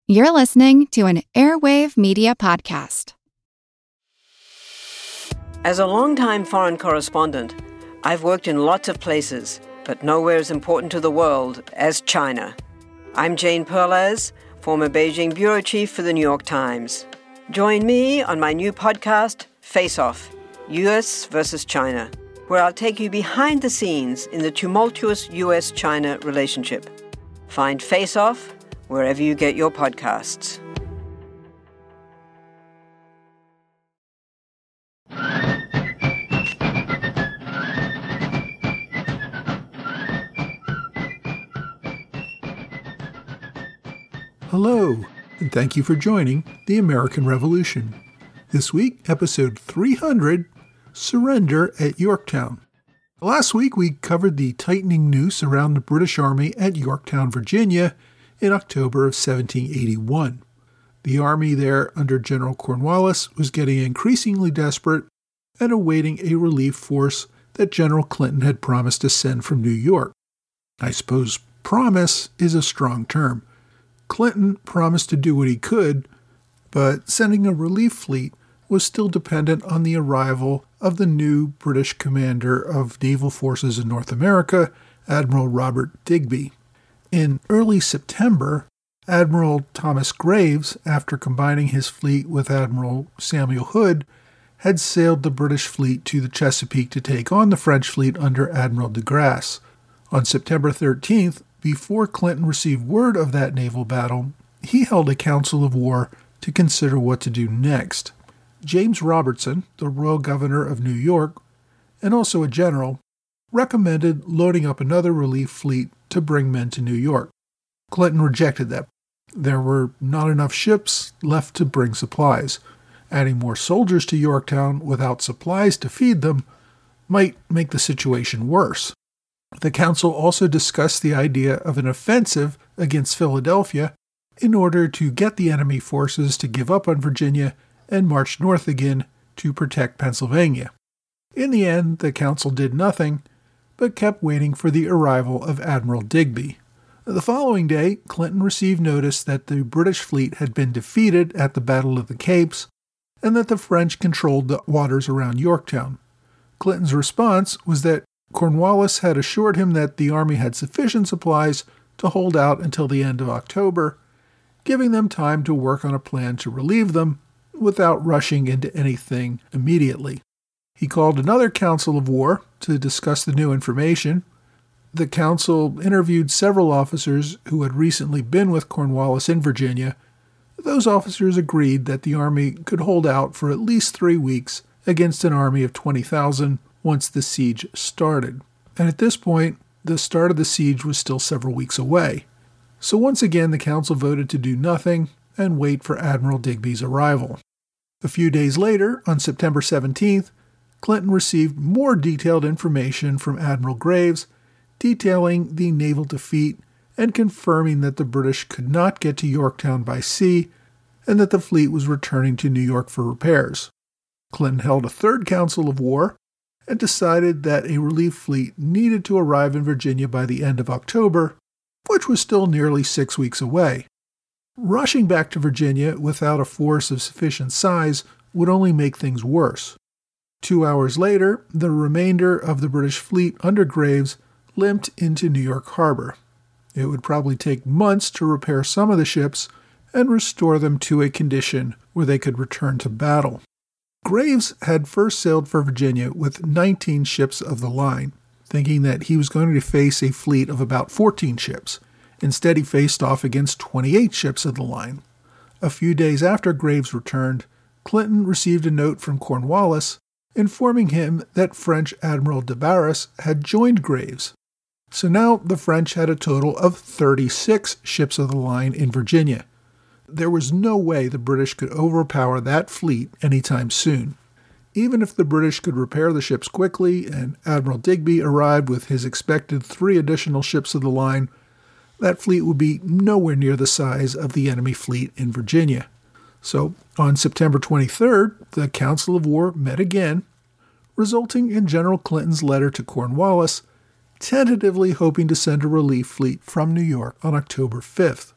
You're listening to an Airwave Media Podcast. As a longtime foreign correspondent, I've worked in lots of places, but nowhere as important to the world as China. I'm Jane Perlez, former Beijing bureau chief for the New York Times. Join me on my new podcast, Face Off, U.S. versus China, where I'll take you behind the scenes in the tumultuous U.S.-China relationship. Find Face Off wherever you get your podcasts. Hello, and thank you for joining The American Revolution. This week, episode 300, Surrender at Yorktown. Last week, we covered the tightening noose around the British Army at Yorktown, Virginia, in October of 1781. The army there under General Cornwallis was getting increasingly desperate and awaiting a relief force that General Clinton had promised to send from New York. I suppose promise is a strong term. Clinton promised to do what he could, but sending a relief fleet was still dependent on the arrival of the new British commander of naval forces in North America, Admiral Robert Digby. In early September, Admiral Thomas Graves, after combining his fleet with Admiral Samuel Hood, had sailed the British fleet to the Chesapeake to take on the French fleet under Admiral de Grasse. On September 13th, before Clinton received word of that naval battle, he held a council of war to consider what to do next. James Robertson, the royal governor of New York, and also a general, recommended loading up another relief fleet to bring men to New York. Clinton rejected that. There were not enough ships left to bring supplies. Adding more soldiers to Yorktown without supplies to feed them might make the situation worse. The council also discussed the idea of an offensive against Philadelphia in order to get the enemy forces to give up on Virginia and march north again to protect Pennsylvania. In the end, the council did nothing, but kept waiting for the arrival of Admiral Digby. The following day, Clinton received notice that the British fleet had been defeated at the Battle of the Capes and that the French controlled the waters around Yorktown. Clinton's response was that Cornwallis had assured him that the army had sufficient supplies to hold out until the end of October, giving them time to work on a plan to relieve them without rushing into anything immediately. He called another council of war to discuss the new information. The council interviewed several officers who had recently been with Cornwallis in Virginia. Those officers agreed that the army could hold out for at least 3 weeks against an army of 20,000 once the siege started. And at this point, the start of the siege was still several weeks away. So once again, the council voted to do nothing and wait for Admiral Digby's arrival. A few days later, on September 17th, Clinton received more detailed information from Admiral Graves, detailing the naval defeat and confirming that the British could not get to Yorktown by sea and that the fleet was returning to New York for repairs. Clinton held a third council of war and decided that a relief fleet needed to arrive in Virginia by the end of October, which was still nearly 6 weeks away. Rushing back to Virginia without a force of sufficient size would only make things worse. 2 hours later, the remainder of the British fleet under Graves limped into New York Harbor. It would probably take months to repair some of the ships and restore them to a condition where they could return to battle. Graves had first sailed for Virginia with 19 ships of the line, thinking that he was going to face a fleet of about 14 ships. Instead, he faced off against 28 ships of the line. A few days after Graves returned, Clinton received a note from Cornwallis informing him that French Admiral de Barras had joined Graves. So now the French had a total of 36 ships of the line in Virginia. There was no way the British could overpower that fleet anytime soon. Even if the British could repair the ships quickly and Admiral Digby arrived with his expected 3 additional ships of the line, that fleet would be nowhere near the size of the enemy fleet in Virginia. So on September 23rd, the Council of War met again, resulting in General Clinton's letter to Cornwallis, tentatively hoping to send a relief fleet from New York on October 5th.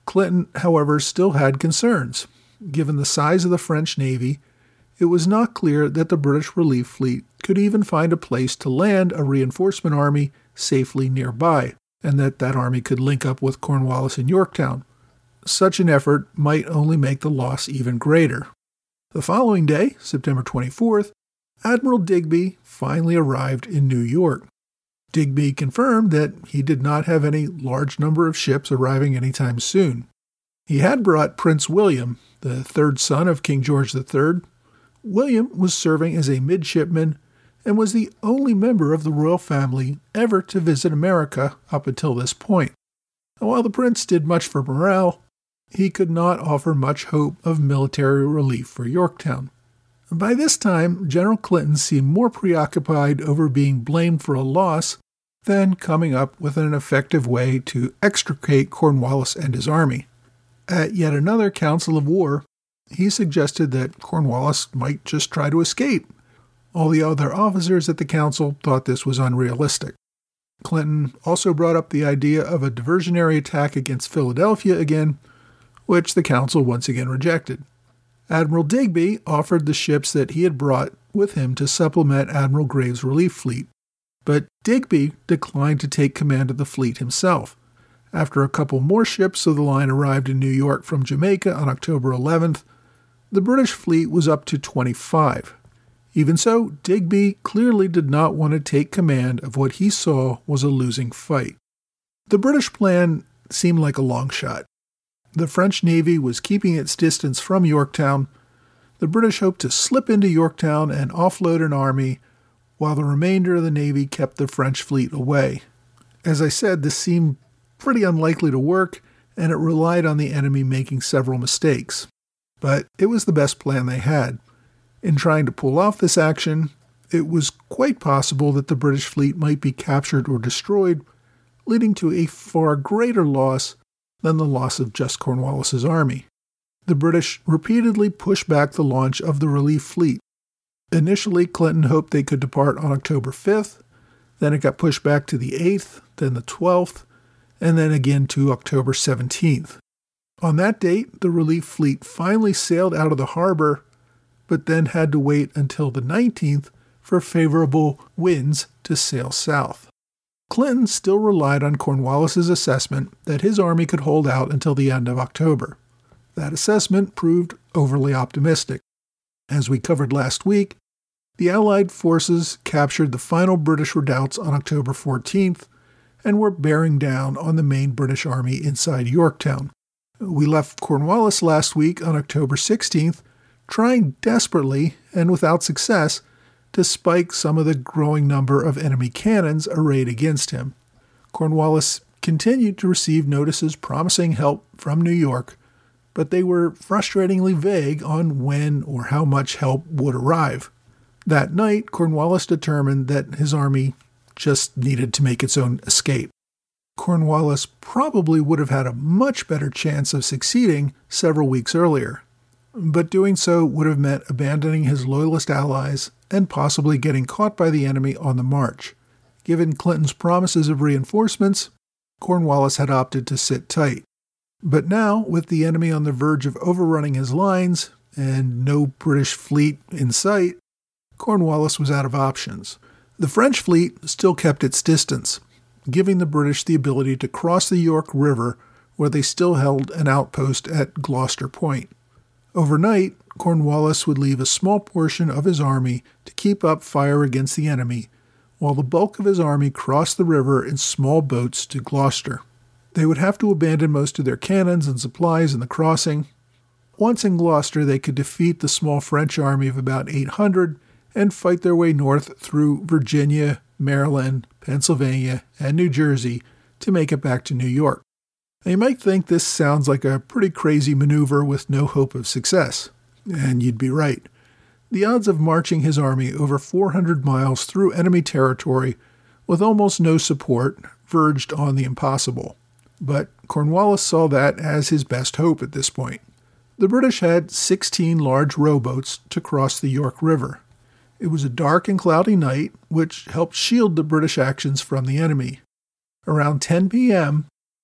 Clinton, however, still had concerns. Given the size of the French Navy, it was not clear that the British relief fleet could even find a place to land a reinforcement army safely nearby, and that army could link up with Cornwallis in Yorktown. Such an effort might only make the loss even greater. The following day, September 24th, Admiral Digby finally arrived in New York. Digby confirmed that he did not have any large number of ships arriving anytime soon. He had brought Prince William, the third son of King George III. William was serving as a midshipman and was the only member of the royal family ever to visit America up until this point. And while the prince did much for morale, he could not offer much hope of military relief for Yorktown. By this time, General Clinton seemed more preoccupied over being blamed for a loss than coming up with an effective way to extricate Cornwallis and his army. At yet another council of war, he suggested that Cornwallis might just try to escape. All the other officers at the council thought this was unrealistic. Clinton also brought up the idea of a diversionary attack against Philadelphia again, which the council once again rejected. Admiral Digby offered the ships that he had brought with him to supplement Admiral Graves' relief fleet, but Digby declined to take command of the fleet himself. After a couple more ships of the line arrived in New York from Jamaica on October 11th, the British fleet was up to 25. Even so, Digby clearly did not want to take command of what he saw was a losing fight. The British plan seemed like a long shot. The French Navy was keeping its distance from Yorktown. The British hoped to slip into Yorktown and offload an army, while the remainder of the Navy kept the French fleet away. As I said, this seemed pretty unlikely to work, and it relied on the enemy making several mistakes. But it was the best plan they had. In trying to pull off this action, it was quite possible that the British fleet might be captured or destroyed, leading to a far greater loss than the loss of just Cornwallis's army. The British repeatedly pushed back the launch of the relief fleet. Initially, Clinton hoped they could depart on October 5th, then it got pushed back to the 8th, then the 12th, and then again to October 17th. On that date, the relief fleet finally sailed out of the harbor, but then had to wait until the 19th for favorable winds to sail south. Clinton still relied on Cornwallis's assessment that his army could hold out until the end of October. That assessment proved overly optimistic. As we covered last week, the Allied forces captured the final British redoubts on October 14th and were bearing down on the main British army inside Yorktown. We left Cornwallis last week on October 16th, trying desperately and without success to spike some of the growing number of enemy cannons arrayed against him. Cornwallis continued to receive notices promising help from New York, but they were frustratingly vague on when or how much help would arrive. That night, Cornwallis determined that his army just needed to make its own escape. Cornwallis probably would have had a much better chance of succeeding several weeks earlier, but doing so would have meant abandoning his loyalist allies and possibly getting caught by the enemy on the march. Given Clinton's promises of reinforcements, Cornwallis had opted to sit tight. But now, with the enemy on the verge of overrunning his lines and no British fleet in sight, Cornwallis was out of options. The French fleet still kept its distance, giving the British the ability to cross the York River, where they still held an outpost at Gloucester Point. Overnight, Cornwallis would leave a small portion of his army to keep up fire against the enemy, while the bulk of his army crossed the river in small boats to Gloucester. They would have to abandon most of their cannons and supplies in the crossing. Once in Gloucester, they could defeat the small French army of about 800 and fight their way north through Virginia, Maryland, Pennsylvania, and New Jersey to make it back to New York. Now, you might think this sounds like a pretty crazy maneuver with no hope of success, and you'd be right. The odds of marching his army over 400 miles through enemy territory with almost no support verged on the impossible. But Cornwallis saw that as his best hope at this point. The British had 16 large rowboats to cross the York River. It was a dark and cloudy night, which helped shield the British actions from the enemy. Around 10 p.m.,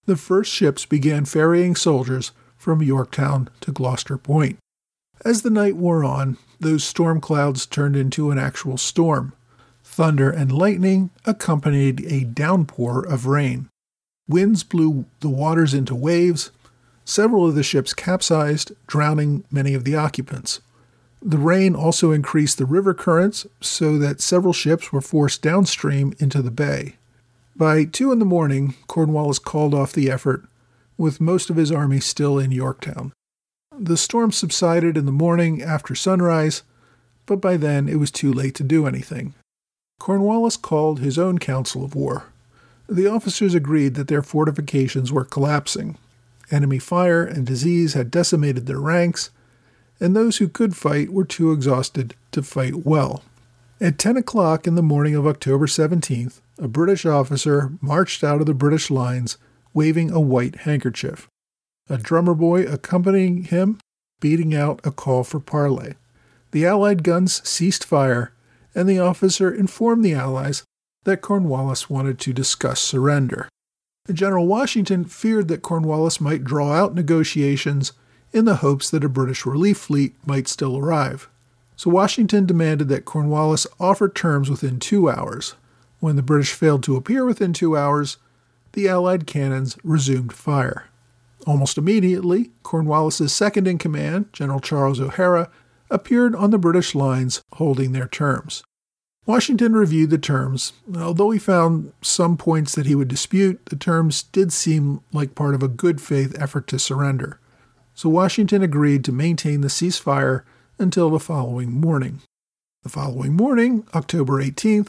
the first ships began ferrying soldiers from Yorktown to Gloucester Point. As the night wore on, those storm clouds turned into an actual storm. Thunder and lightning accompanied a downpour of rain. Winds blew the waters into waves. Several of the ships capsized, drowning many of the occupants. The rain also increased the river currents so that several ships were forced downstream into the bay. By 2 a.m, Cornwallis called off the effort, with most of his army still in Yorktown. The storm subsided in the morning after sunrise, but by then it was too late to do anything. Cornwallis called his own council of war. The officers agreed that their fortifications were collapsing. Enemy fire and disease had decimated their ranks, and those who could fight were too exhausted to fight well. At 10 o'clock in the morning of October 17th, a British officer marched out of the British lines waving a white handkerchief. A drummer boy accompanying him, beating out a call for parley. The Allied guns ceased fire, and the officer informed the Allies that Cornwallis wanted to discuss surrender. General Washington feared that Cornwallis might draw out negotiations in the hopes that a British relief fleet might still arrive. So Washington demanded that Cornwallis offer terms within 2 hours. When the British failed to appear within 2 hours, the Allied cannons resumed fire. Almost immediately, Cornwallis's second-in-command, General Charles O'Hara, appeared on the British lines holding their terms. Washington reviewed the terms. Although he found some points that he would dispute, the terms did seem like part of a good-faith effort to surrender. So Washington agreed to maintain the ceasefire until the following morning. The following morning, October 18th,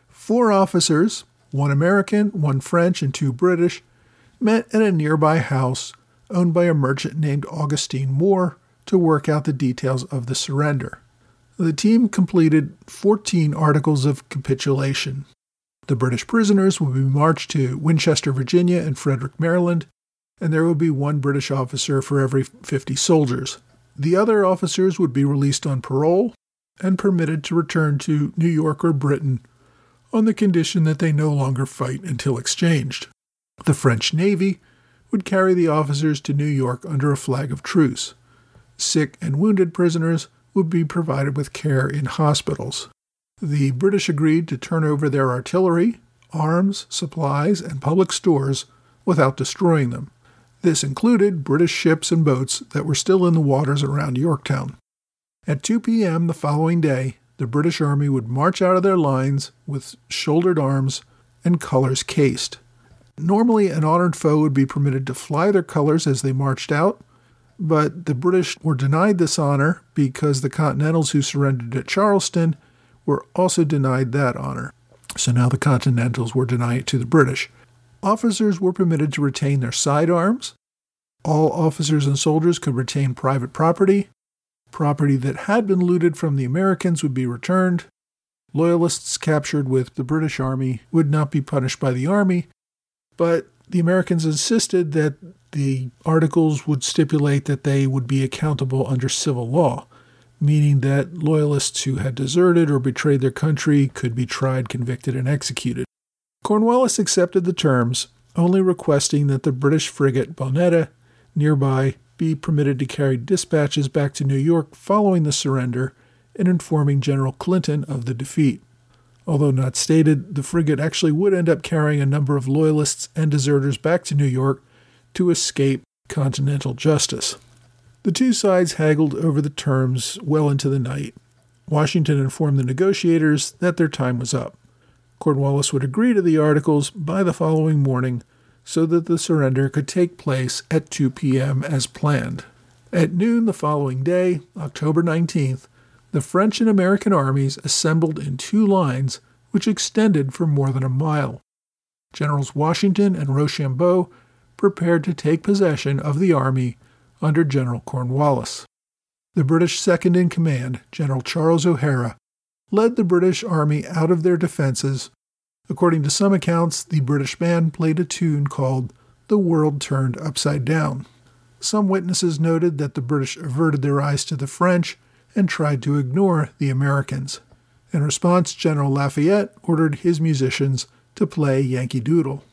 4 officers, 1 American, 1 French, and 2 British, met at a nearby house owned by a merchant named Augustine Moore to work out the details of the surrender. The team completed 14 articles of capitulation. The British prisoners would be marched to Winchester, Virginia, and Frederick, Maryland, and there would be 1 British officer for every 50 soldiers. The other officers would be released on parole and permitted to return to New York or Britain on the condition that they no longer fight until exchanged. The French Navy would carry the officers to New York under a flag of truce. Sick and wounded prisoners would be provided with care in hospitals. The British agreed to turn over their artillery, arms, supplies, and public stores without destroying them. This included British ships and boats that were still in the waters around Yorktown. At 2 p.m. the following day, the British Army would march out of their lines with shouldered arms and colors cased. Normally, an honored foe would be permitted to fly their colors as they marched out, but the British were denied this honor because the Continentals who surrendered at Charleston were also denied that honor. So now the Continentals were denying it to the British. Officers were permitted to retain their sidearms. All officers and soldiers could retain private property. Property that had been looted from the Americans would be returned. Loyalists captured with the British Army would not be punished by the Army, but the Americans insisted that the articles would stipulate that they would be accountable under civil law, meaning that loyalists who had deserted or betrayed their country could be tried, convicted, and executed. Cornwallis accepted the terms, only requesting that the British frigate Bonetta, nearby, be permitted to carry dispatches back to New York following the surrender and informing General Clinton of the defeat. Although not stated, the frigate actually would end up carrying a number of loyalists and deserters back to New York to escape continental justice. The two sides haggled over the terms well into the night. Washington informed the negotiators that their time was up. Cornwallis would agree to the articles by the following morning so that the surrender could take place at 2 p.m. as planned. At noon the following day, October 19th, the French and American armies assembled in 2 lines which extended for more than a mile. Generals Washington and Rochambeau prepared to take possession of the army under General Cornwallis. The British second-in-command, General Charles O'Hara, led the British army out of their defenses. According to some accounts, the British band played a tune called "The World Turned Upside Down." Some witnesses noted that the British averted their eyes to the French and tried to ignore the Americans. In response, General Lafayette ordered his musicians to play Yankee Doodle.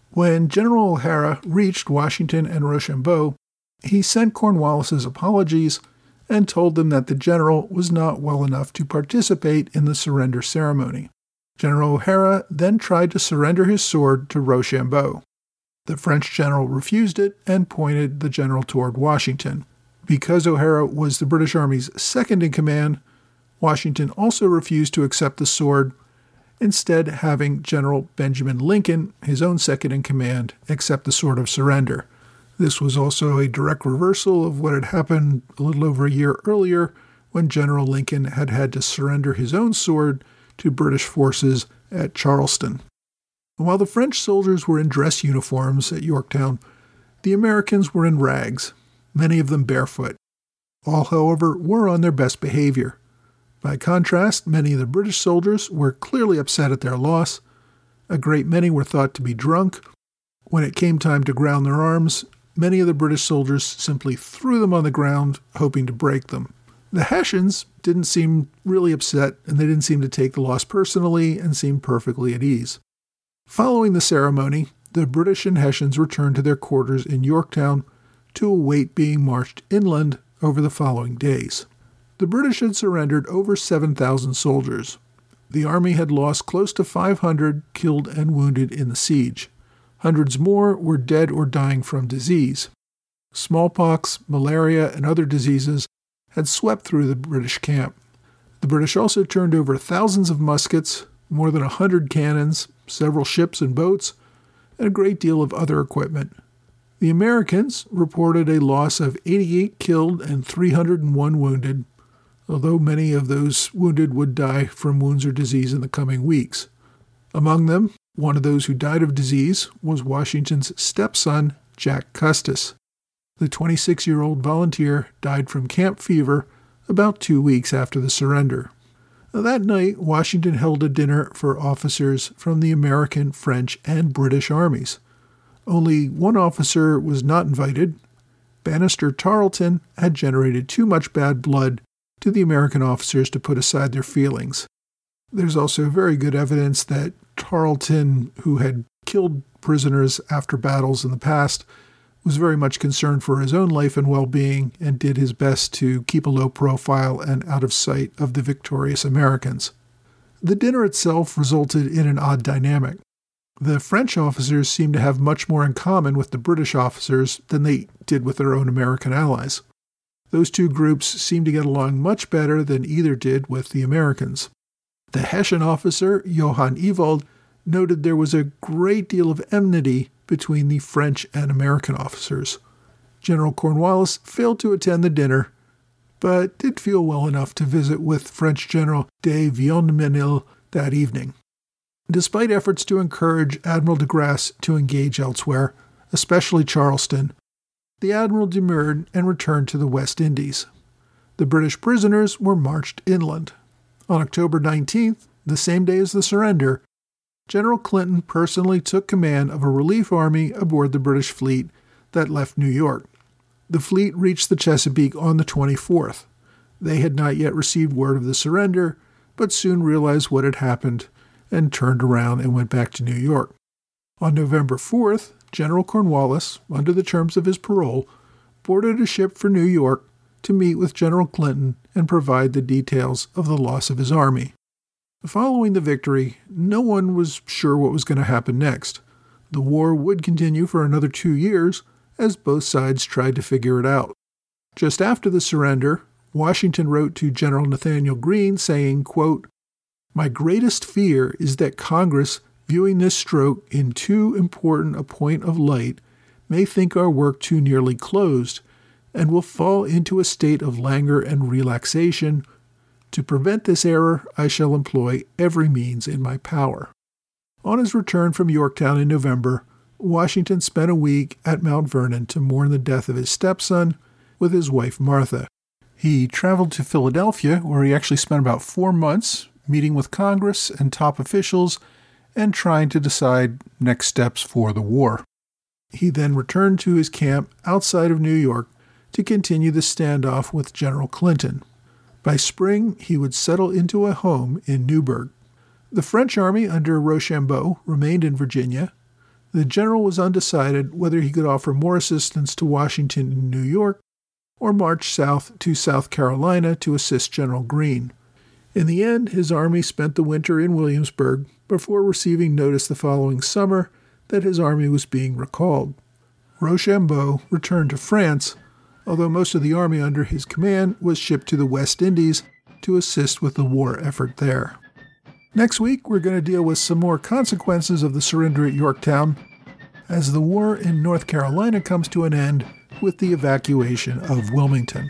When General O'Hara reached Washington and Rochambeau, he sent Cornwallis's apologies and told them that the general was not well enough to participate in the surrender ceremony. General O'Hara then tried to surrender his sword to Rochambeau. The French general refused it and pointed the general toward Washington. Because O'Hara was the British Army's second in command, Washington also refused to accept the sword, instead having General Benjamin Lincoln, his own second in command, accept the sword of surrender. This was also a direct reversal of what had happened a little over a year earlier when General Lincoln had had to surrender his own sword to British forces at Charleston. While the French soldiers were in dress uniforms at Yorktown, the Americans were in rags, many of them barefoot. All, however, were on their best behavior. By contrast, many of the British soldiers were clearly upset at their loss. A great many were thought to be drunk. When it came time to ground their arms, many of the British soldiers simply threw them on the ground, hoping to break them. The Hessians didn't seem really upset, and they didn't seem to take the loss personally and seemed perfectly at ease. Following the ceremony, the British and Hessians returned to their quarters in Yorktown to await being marched inland over the following days. The British had surrendered over 7,000 soldiers. The army had lost close to 500 killed and wounded in the siege. Hundreds more were dead or dying from disease. Smallpox, malaria, and other diseases had swept through the British camp. The British also turned over thousands of muskets, more than 100 cannons, several ships and boats, and a great deal of other equipment. The Americans reported a loss of 88 killed and 301 wounded, although many of those wounded would die from wounds or disease in the coming weeks. Among them, one of those who died of disease was Washington's stepson, Jack Custis. The 26-year-old volunteer died from camp fever about 2 weeks after the surrender. That night, Washington held a dinner for officers from the American, French, and British armies. Only one officer was not invited. Bannister Tarleton had generated too much bad blood to the American officers to put aside their feelings. There's also very good evidence that Tarleton, who had killed prisoners after battles in the past, was very much concerned for his own life and well-being and did his best to keep a low profile and out of sight of the victorious Americans. The dinner itself resulted in an odd dynamic. The French officers seemed to have much more in common with the British officers than they did with their own American allies. Those two groups seemed to get along much better than either did with the Americans. The Hessian officer, Johann Ewald, noted there was a great deal of enmity between the French and American officers. General Cornwallis failed to attend the dinner, but did feel well enough to visit with French General de Vionmenil that evening. Despite efforts to encourage Admiral de Grasse to engage elsewhere, especially Charleston, the admiral demurred and returned to the West Indies. The British prisoners were marched inland. On October 19th, the same day as the surrender, General Clinton personally took command of a relief army aboard the British fleet that left New York. The fleet reached the Chesapeake on the 24th. They had not yet received word of the surrender, but soon realized what had happened and turned around and went back to New York. On November 4th, General Cornwallis, under the terms of his parole, boarded a ship for New York to meet with General Clinton and provide the details of the loss of his army. Following the victory, no one was sure what was going to happen next. The war would continue for another 2 years as both sides tried to figure it out. Just after the surrender, Washington wrote to General Nathanael Greene saying, quote, "My greatest fear is that Congress, viewing this stroke in too important a point of light, may think our work too nearly closed, and will fall into a state of languor and relaxation. To prevent this error, I shall employ every means in my power." On his return from Yorktown in November, Washington spent a week at Mount Vernon to mourn the death of his stepson with his wife Martha. He traveled to Philadelphia, where he actually spent about 4 months meeting with Congress and top officials and trying to decide next steps for the war. He then returned to his camp outside of New York to continue the standoff with General Clinton. By spring, he would settle into a home in Newburgh. The French army under Rochambeau remained in Virginia. the general was undecided whether he could offer more assistance to Washington and New York or march south to South Carolina to assist General Greene. In the end, his army spent the winter in Williamsburg before receiving notice the following summer that his army was being recalled. Rochambeau returned to France, although most of the army under his command was shipped to the West Indies to assist with the war effort there. Next week, we're going to deal with some more consequences of the surrender at Yorktown as the war in North Carolina comes to an end with the evacuation of Wilmington.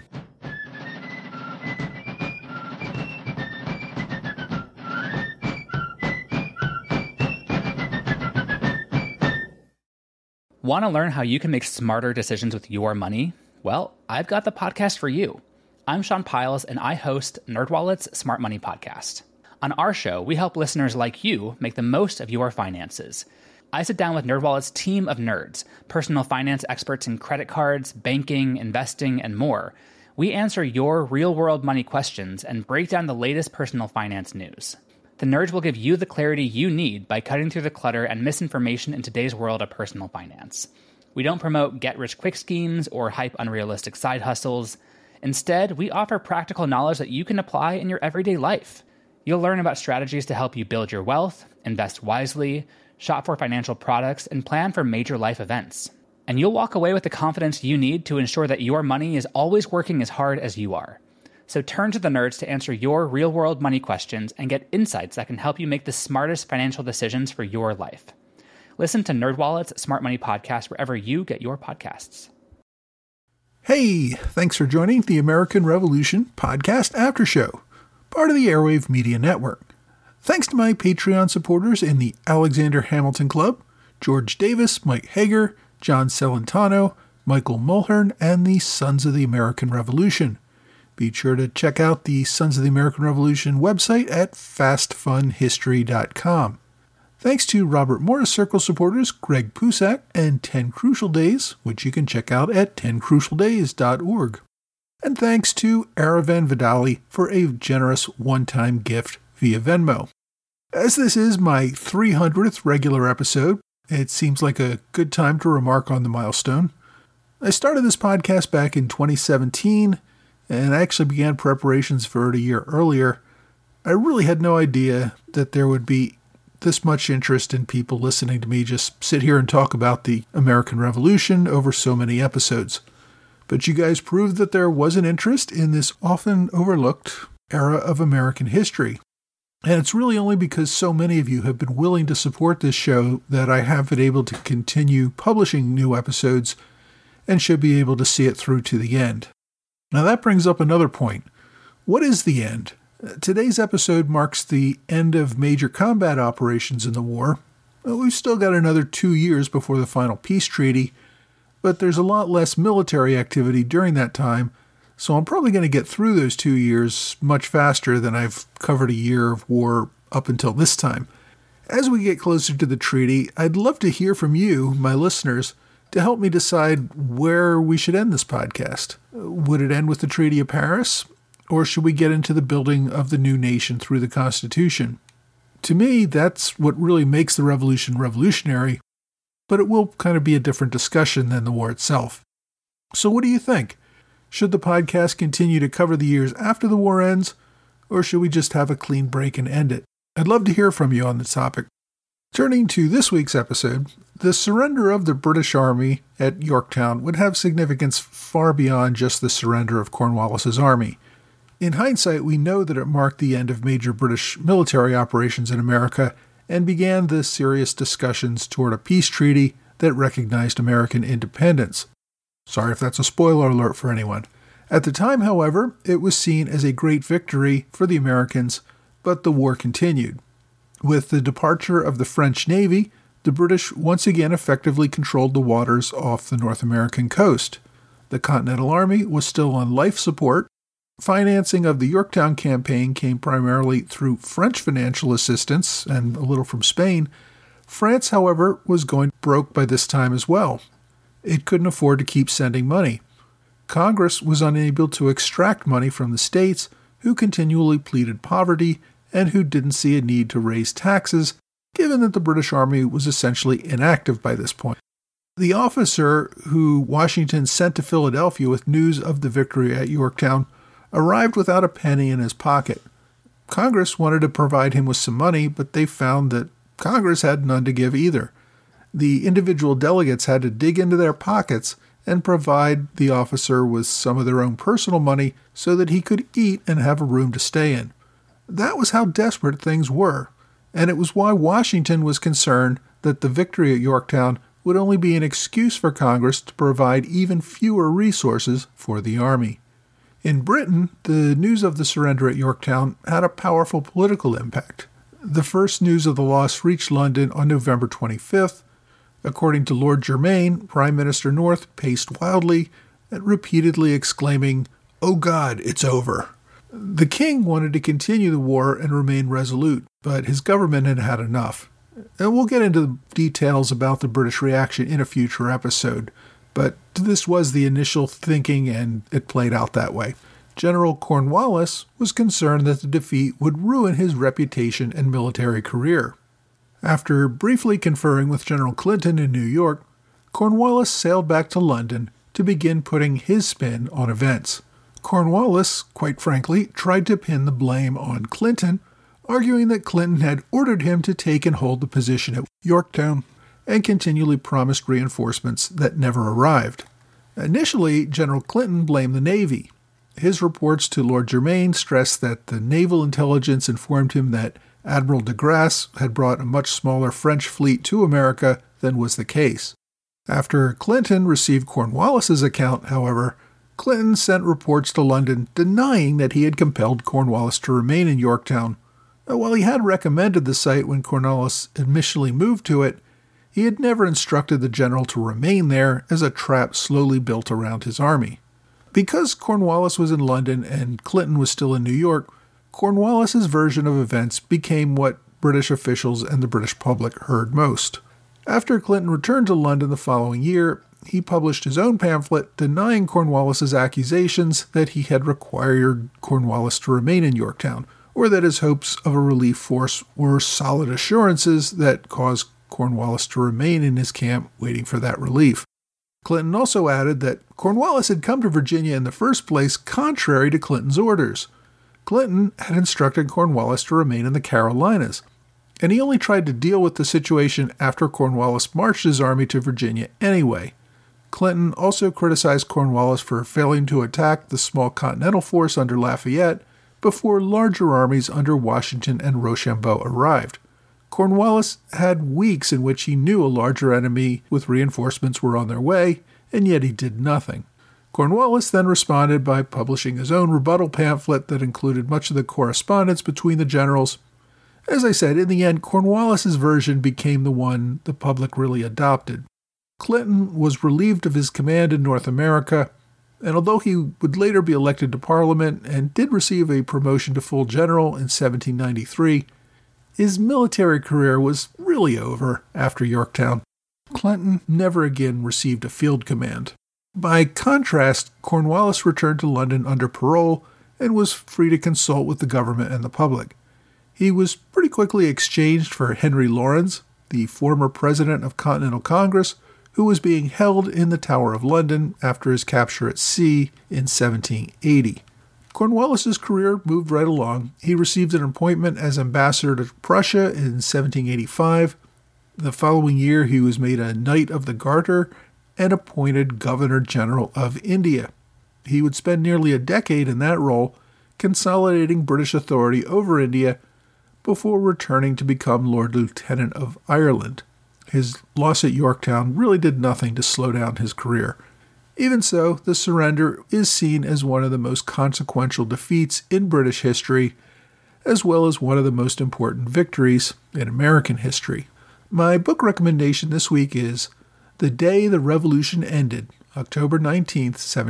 Want to learn how you can make smarter decisions with your money? Well, I've got the podcast for you. I'm Sean Piles, and I host NerdWallet's Smart Money Podcast. On our show, we help listeners like you make the most of your finances. I sit down with NerdWallet's team of nerds, personal finance experts in credit cards, banking, investing, and more. We answer your real-world money questions and break down the latest personal finance news. The nerds will give you the clarity you need by cutting through the clutter and misinformation in today's world of personal finance. We don't promote get-rich-quick schemes or hype unrealistic side hustles. Instead, we offer practical knowledge that you can apply in your everyday life. You'll learn about strategies to help you build your wealth, invest wisely, shop for financial products, and plan for major life events. And you'll walk away with the confidence you need to ensure that your money is always working as hard as you are. So turn to the nerds to answer your real-world money questions and get insights that can help you make the smartest financial decisions for your life. Listen to NerdWallet's Smart Money Podcast wherever you get your podcasts. Hey, thanks for joining the American Revolution Podcast After Show, part of the Airwave Media Network. Thanks to my Patreon supporters in the Alexander Hamilton Club, George Davis, Mike Hager, John Celentano, Michael Mulhern, and the Sons of the American Revolution. Be sure to check out the Sons of the American Revolution website at fastfunhistory.com. Thanks to Robert Morris Circle supporters Greg Pusak and 10 Crucial Days, which you can check out at 10crucialdays.org. And thanks to Aravan Vidali for a generous one-time gift via Venmo. As this is my 300th regular episode, it seems like a good time to remark on the milestone. I started this podcast back in 2017, and I actually began preparations for it a year earlier. I really had no idea that there would be this much interest in people listening to me just sit here and talk about the American Revolution over so many episodes. But you guys proved that there was an interest in this often overlooked era of American history. And it's really only because so many of you have been willing to support this show that I have been able to continue publishing new episodes and should be able to see it through to the end. Now that brings up another point. What is the end? Today's episode marks the end of major combat operations in the war. We've still got another 2 years before the final peace treaty, but there's a lot less military activity during that time, so I'm probably going to get through those 2 years much faster than I've covered a year of war up until this time. As we get closer to the treaty, I'd love to hear from you, my listeners, to help me decide where we should end this podcast. Would it end with the Treaty of Paris, or should we get into the building of the new nation through the Constitution? To me, that's what really makes the revolution revolutionary, but it will kind of be a different discussion than the war itself. So what do you think? Should the podcast continue to cover the years after the war ends, or should we just have a clean break and end it? I'd love to hear from you on the topic. Turning to this week's episode, the surrender of the British Army at Yorktown would have significance far beyond just the surrender of Cornwallis's army. In hindsight, we know that it marked the end of major British military operations in America and began the serious discussions toward a peace treaty that recognized American independence. Sorry if that's a spoiler alert for anyone. At the time, however, it was seen as a great victory for the Americans, but the war continued. With the departure of the French Navy, the British once again effectively controlled the waters off the North American coast. The Continental Army was still on life support. Financing of the Yorktown campaign came primarily through French financial assistance and a little from Spain. France, however, was going broke by this time as well. It couldn't afford to keep sending money. Congress was unable to extract money from the states, who continually pleaded poverty and who didn't see a need to raise taxes, given that the British Army was essentially inactive by this point. The officer who Washington sent to Philadelphia with news of the victory at Yorktown arrived without a penny in his pocket. Congress wanted to provide him with some money, but they found that Congress had none to give either. The individual delegates had to dig into their pockets and provide the officer with some of their own personal money so that he could eat and have a room to stay in. That was how desperate things were, and it was why Washington was concerned that the victory at Yorktown would only be an excuse for Congress to provide even fewer resources for the army. In Britain, the news of the surrender at Yorktown had a powerful political impact. The first news of the loss reached London on November 25th. According to Lord Germain, Prime Minister North paced wildly and repeatedly exclaiming, "Oh God, it's over." The king wanted to continue the war and remain resolute, but his government had had enough. And we'll get into details about the British reaction in a future episode, but this was the initial thinking and it played out that way. General Cornwallis was concerned that the defeat would ruin his reputation and military career. After briefly conferring with General Clinton in New York, Cornwallis sailed back to London to begin putting his spin on events. Cornwallis, quite frankly, tried to pin the blame on Clinton, arguing that Clinton had ordered him to take and hold the position at Yorktown and continually promised reinforcements that never arrived. Initially, General Clinton blamed the Navy. His reports to Lord Germain stressed that the naval intelligence informed him that Admiral de Grasse had brought a much smaller French fleet to America than was the case. After Clinton received Cornwallis's account, however, Clinton sent reports to London denying that he had compelled Cornwallis to remain in Yorktown. While he had recommended the site when Cornwallis initially moved to it, he had never instructed the general to remain there as a trap slowly built around his army. Because Cornwallis was in London and Clinton was still in New York, Cornwallis's version of events became what British officials and the British public heard most. After Clinton returned to London the following year, he published his own pamphlet denying Cornwallis's accusations that he had required Cornwallis to remain in Yorktown, or that his hopes of a relief force were solid assurances that caused Cornwallis to remain in his camp waiting for that relief. Clinton also added that Cornwallis had come to Virginia in the first place contrary to Clinton's orders. Clinton had instructed Cornwallis to remain in the Carolinas, and he only tried to deal with the situation after Cornwallis marched his army to Virginia anyway. Clinton also criticized Cornwallis for failing to attack the small Continental force under Lafayette before larger armies under Washington and Rochambeau arrived. Cornwallis had weeks in which he knew a larger enemy with reinforcements were on their way, and yet he did nothing. Cornwallis then responded by publishing his own rebuttal pamphlet that included much of the correspondence between the generals. As I said, in the end, Cornwallis's version became the one the public really adopted. Clinton was relieved of his command in North America, and although he would later be elected to Parliament and did receive a promotion to full general in 1793, his military career was really over after Yorktown. Clinton never again received a field command. By contrast, Cornwallis returned to London under parole and was free to consult with the government and the public. He was pretty quickly exchanged for Henry Laurens, the former president of Continental Congress, who was being held in the Tower of London after his capture at sea in 1780. Cornwallis's career moved right along. He received an appointment as ambassador to Prussia in 1785. The following year, he was made a Knight of the Garter and appointed Governor General of India. He would spend nearly a decade in that role, consolidating British authority over India before returning to become Lord Lieutenant of Ireland. His loss at Yorktown really did nothing to slow down his career. Even so, the surrender is seen as one of the most consequential defeats in British history, as well as one of the most important victories in American history. My book recommendation this week is The Day the Revolution Ended, October 19,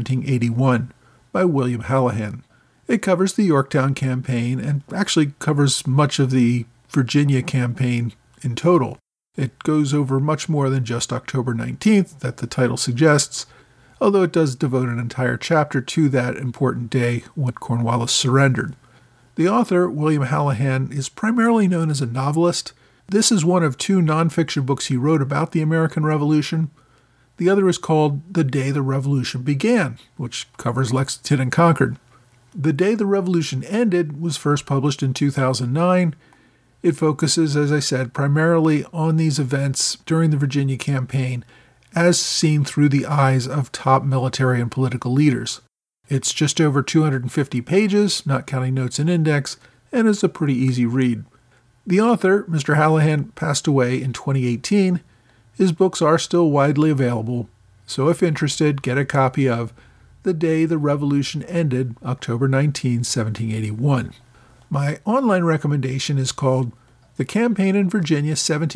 1781, by William Hallahan. It covers the Yorktown campaign and actually covers much of the Virginia campaign in total. It goes over much more than just October 19th that the title suggests, although it does devote an entire chapter to that important day when Cornwallis surrendered. The author, William Hallahan, is primarily known as a novelist, This is one of 2 nonfiction books he wrote about the American Revolution. The other is called The Day the Revolution Began, which covers Lexington and Concord. The Day the Revolution Ended was first published in 2009. It focuses, as I said, primarily on these events during the Virginia campaign, as seen through the eyes of top military and political leaders. It's just over 250 pages, not counting notes and index, and is a pretty easy read. The author, Mr. Hallahan, passed away in 2018. His books are still widely available, so if interested, get a copy of The Day the Revolution Ended, October 19, 1781. My online recommendation is called The Campaign in Virginia,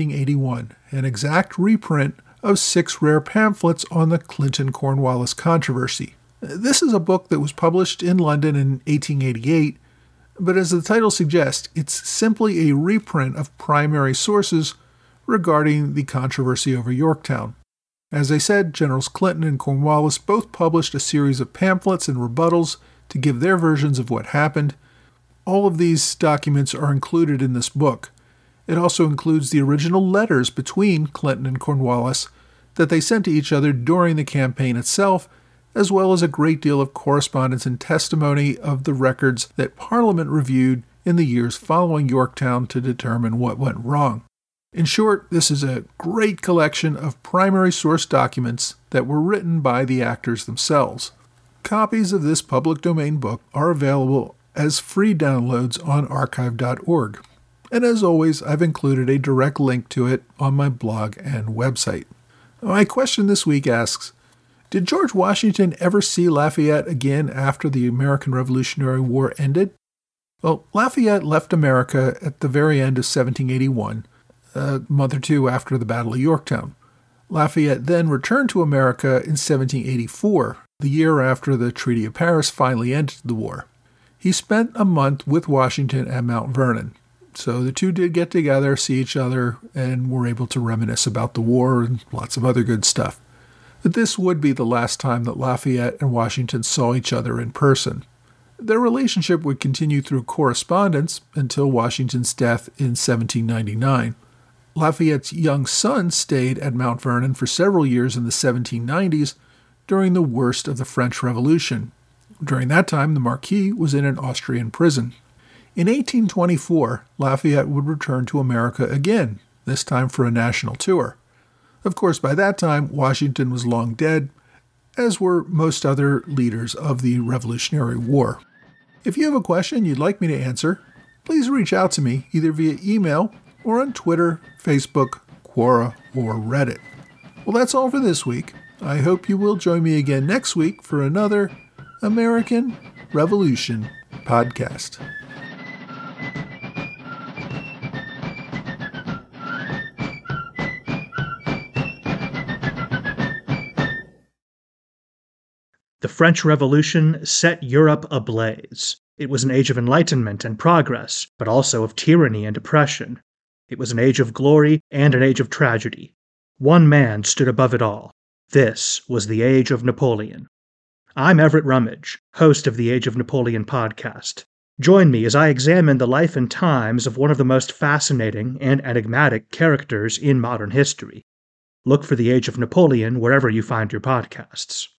1781, an exact reprint of 6 rare pamphlets on the Clinton-Cornwallis controversy. This is a book that was published in London in 1888, but as the title suggests, it's simply a reprint of primary sources regarding the controversy over Yorktown. As I said, Generals Clinton and Cornwallis both published a series of pamphlets and rebuttals to give their versions of what happened. All of these documents are included in this book. It also includes the original letters between Clinton and Cornwallis that they sent to each other during the campaign itself, as well as a great deal of correspondence and testimony of the records that Parliament reviewed in the years following Yorktown to determine what went wrong. In short, this is a great collection of primary source documents that were written by the actors themselves. Copies of this public domain book are available as free downloads on archive.org. And as always, I've included a direct link to it on my blog and website. My question this week asks, did George Washington ever see Lafayette again after the American Revolutionary War ended? Well, Lafayette left America at the very end of 1781, a month or 2 after the Battle of Yorktown. Lafayette then returned to America in 1784, the year after the Treaty of Paris finally ended the war. He spent a month with Washington at Mount Vernon. So the two did get together, see each other, and were able to reminisce about the war and lots of other good stuff. But this would be the last time that Lafayette and Washington saw each other in person. Their relationship would continue through correspondence until Washington's death in 1799. Lafayette's young son stayed at Mount Vernon for several years in the 1790s during the worst of the French Revolution. During that time, the Marquis was in an Austrian prison. In 1824, Lafayette would return to America again, this time for a national tour. Of course, by that time, Washington was long dead, as were most other leaders of the Revolutionary War. If you have a question you'd like me to answer, please reach out to me either via email or on Twitter, Facebook, Quora, or Reddit. Well, that's all for this week. I hope you will join me again next week for another American Revolution podcast. The French Revolution set Europe ablaze. It was an age of enlightenment and progress, but also of tyranny and oppression. It was an age of glory and an age of tragedy. One man stood above it all. This was the Age of Napoleon. I'm Everett Rummage, host of the Age of Napoleon podcast. Join me as I examine the life and times of one of the most fascinating and enigmatic characters in modern history. Look for the Age of Napoleon wherever you find your podcasts.